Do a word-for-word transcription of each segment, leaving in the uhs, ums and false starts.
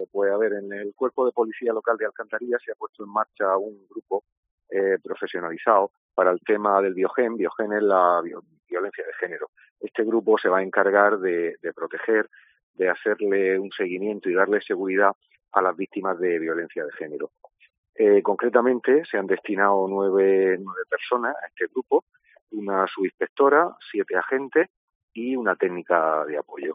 Pues a ver, en el Cuerpo de Policía Local de Alcantarilla se ha puesto en marcha un grupo eh, profesionalizado para el tema del Biogen. Biogen es la bio- violencia de género. Este grupo se va a encargar de, de proteger, de hacerle un seguimiento y darle seguridad a las víctimas de violencia de género. Eh, concretamente, se han destinado nueve, nueve personas a este grupo, una subinspectora, siete agentes y una técnica de apoyo.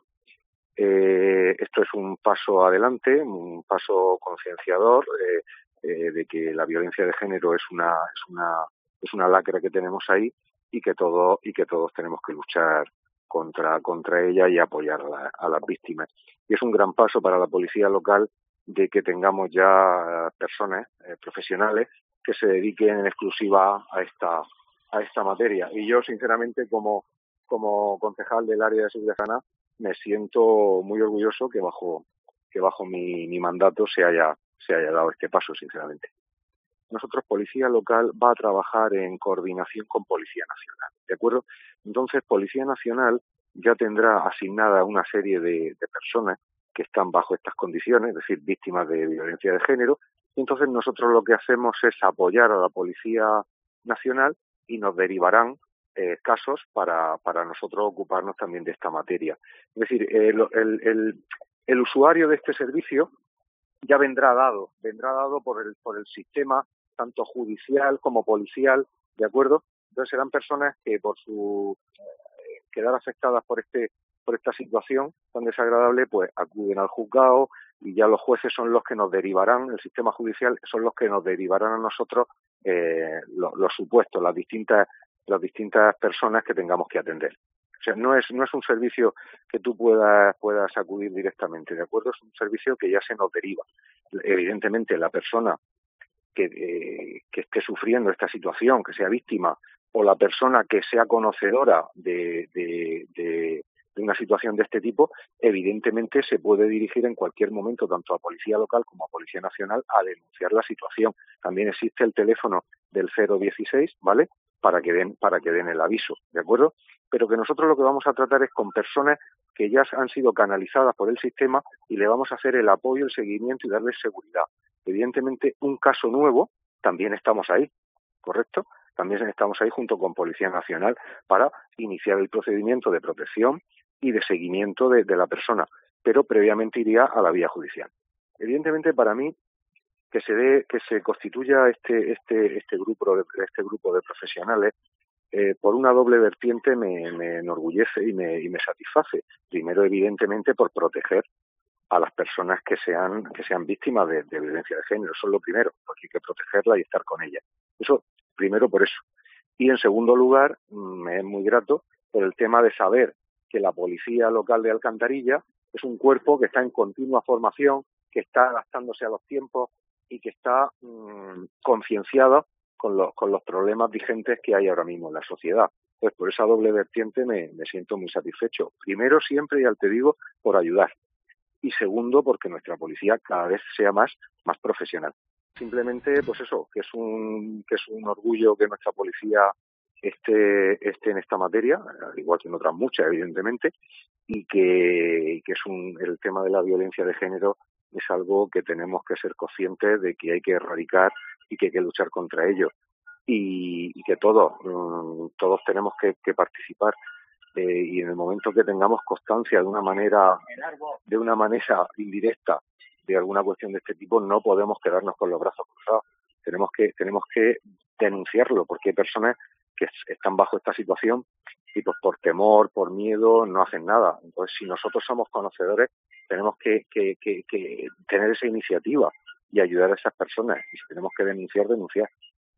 Eh, esto es un paso adelante, un paso concienciador eh, eh, de que la violencia de género es una es una es una lacra que tenemos ahí y que todos y que todos tenemos que luchar contra contra ella y apoyar a, la, a las víctimas. Y es un gran paso para la policía local de que tengamos ya personas eh, profesionales que se dediquen en exclusiva a esta a esta materia. Y yo, sinceramente, como como concejal del área de seguridad ciudadana, me siento muy orgulloso que bajo que bajo mi, mi mandato se haya se haya dado este paso, sinceramente. Nosotros, Policía Local, va a trabajar en coordinación con Policía Nacional, ¿de acuerdo? Entonces, Policía Nacional ya tendrá asignada una serie de, de personas que están bajo estas condiciones, es decir, víctimas de violencia de género, y entonces nosotros lo que hacemos es apoyar a la Policía Nacional y nos derivarán eh, casos para, para nosotros ocuparnos también de esta materia. Es decir, el, el, el, el usuario de este servicio ya vendrá dado, vendrá dado por el, por el sistema tanto judicial como policial, ¿de acuerdo? Entonces serán personas que por su eh, quedar afectadas por este por esta situación tan desagradable, pues acuden al juzgado y ya los jueces son los que nos derivarán, el sistema judicial son los que nos derivarán a nosotros eh, los, los supuestos, las distintas las distintas personas que tengamos que atender. O sea, no es no es un servicio que tú puedas puedas acudir directamente, ¿de acuerdo? Es un servicio que ya se nos deriva. Evidentemente, la persona que, eh, que esté sufriendo esta situación, que sea víctima, o la persona que sea conocedora de, de, de, de una situación de este tipo, evidentemente se puede dirigir en cualquier momento tanto a Policía Local como a Policía Nacional a denunciar la situación. También existe el teléfono del cero dieciséis, ¿vale?, para que den para que den el aviso, ¿de acuerdo? Pero que nosotros lo que vamos a tratar es con personas que ya han sido canalizadas por el sistema y le vamos a hacer el apoyo, el seguimiento y darles seguridad. Evidentemente, un caso nuevo, también estamos ahí, ¿correcto? También estamos ahí junto con Policía Nacional para iniciar el procedimiento de protección y de seguimiento de, de la persona, pero previamente iría a la vía judicial. Evidentemente, para mí, que se dé, que se constituya este este este grupo de este grupo de profesionales eh, por una doble vertiente me, me enorgullece y me y me satisface. Primero, evidentemente, por proteger a las personas que sean que sean víctimas de, de violencia de género. Eso es lo primero, porque hay que protegerla y estar con ella. Eso primero por eso. Y en segundo lugar, me es muy grato por el tema de saber que la Policía Local de Alcantarilla es un cuerpo que está en continua formación, que está adaptándose a los tiempos y que está mmm, concienciada con los, con los problemas vigentes que hay ahora mismo en la sociedad. Pues por esa doble vertiente me, me siento muy satisfecho. Primero, siempre, ya te digo, por ayudar. Y segundo, porque nuestra policía cada vez sea más, más profesional. Simplemente, pues eso, que es un, que es un orgullo que nuestra policía esté, esté en esta materia, al igual que en otras muchas, evidentemente, y que, y que es un, el tema de la violencia de género es algo que tenemos que ser conscientes de que hay que erradicar y que hay que luchar contra ello. Y, y que todos, um, todos tenemos que, que participar. Eh, y en el momento que tengamos constancia de una manera, de una manera indirecta de alguna cuestión de este tipo, no podemos quedarnos con los brazos cruzados. Tenemos que, tenemos que denunciarlo, porque hay personas que están bajo esta situación y pues por temor, por miedo, no hacen nada. Entonces, si nosotros somos conocedores, tenemos que, que, que, que tener esa iniciativa y ayudar a esas personas. Y si tenemos que denunciar, denunciar.